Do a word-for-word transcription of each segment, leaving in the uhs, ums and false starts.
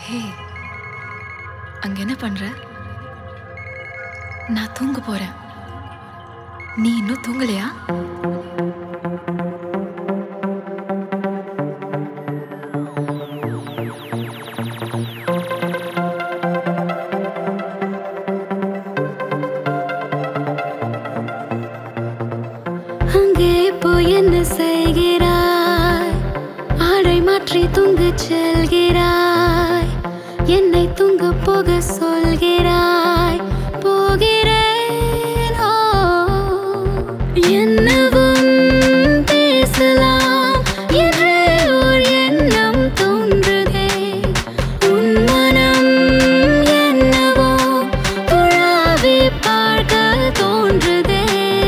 ஹே, அங்க என்ன பண்ற? நான் தூங்க போறேன். நீ இன்னும் தூங்கலையா? அங்கே போய் என்ன செய்கிறாய்? ஆடை மாற்றி தூங்கச் செல்கிறாய். என்னை தூங்க போக சொல்கிறாய். போகிறேன். ஓ, என்னவும் பேசலாம் என்றே ஓர் எண்ணம் தோன்றுதே. உன் மனம் என்னவோ துழாவி பார்க்க தோன்றுதே.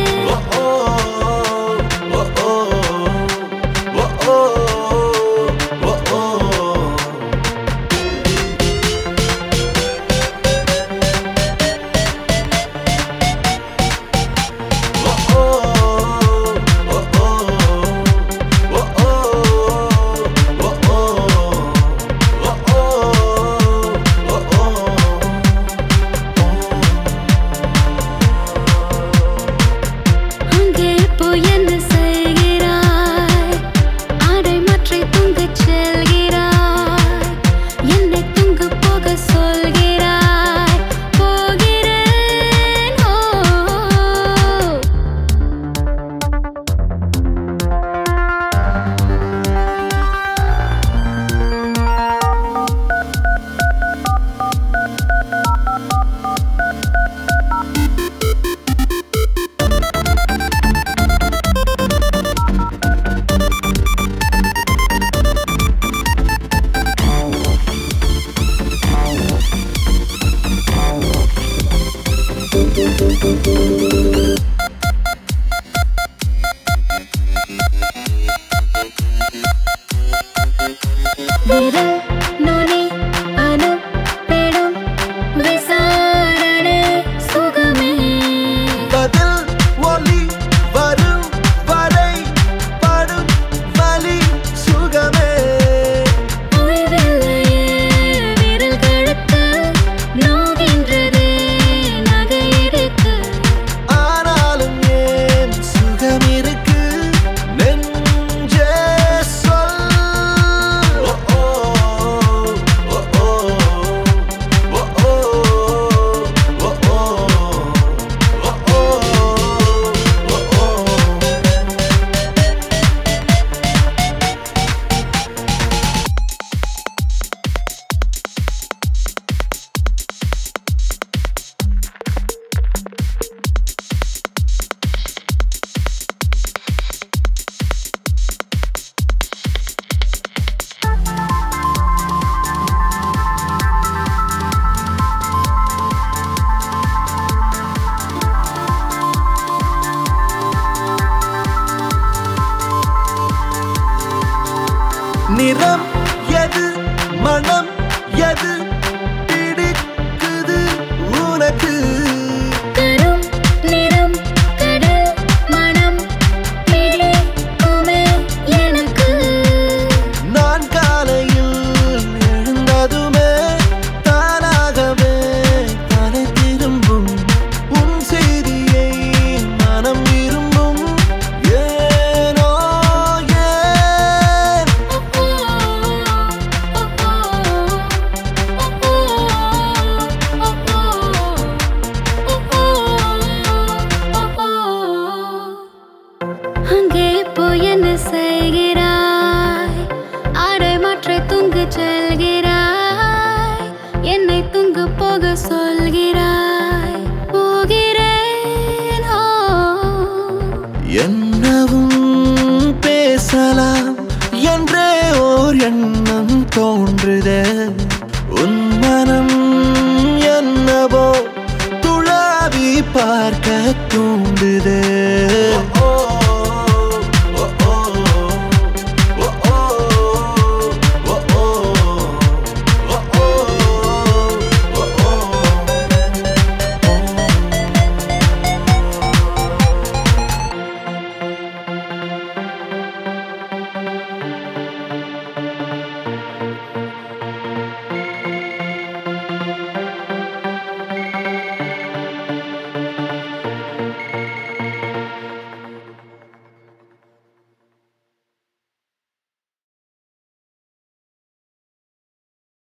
அங்கே போய் என்ன செய்கிறாய்? ஆடை மாற்றி தூங்கச் செல்கிறாய். என்னை தூங்க போக சொல்கிறாய். போகிறேன். ஓ, விரல் நுனி அனுப்பிடும் விசாரணை சுகமே. பதில் ஒலி வரும் வரை படும் வலி சுகமே. ஓய்வில்லையே விரல்களுக்கு நோகின்றதே நகையிருக்கு. ஆனாலும் ஏன் சுகம் இருக்கு நெஞ்சே சொல். ஓ, ஓ, ஓ, ஓ, ஓ, ஓ, ஓ, ஓ, ஓ, ஓ. நிறம் எது மனம் எது பிடிக்குது உனக்கு? கரும் நிறம் கடல் மனம் பிடிக்குமே எனக்கு. நான் காலையில் எழுந்ததுமே தானாகவே தலை திரும்பும் உன் செய்தியை மனம் விரும்பும். ஏனோ ஏன் அங்கே போய் என்ன செய்கிறாய்? ஆடை மாற்றி தூங்கச் செல்கிறாய். என்னை தூங்க போக சொல்கிறாய். போகிறேன். ஓ, என்னவும் பேசலாம் என்றே ஓர் எண்ணம் தோன்றுதே. உன் மனம் என்னவோ துழாவி பார்க்க தூண்டுதே.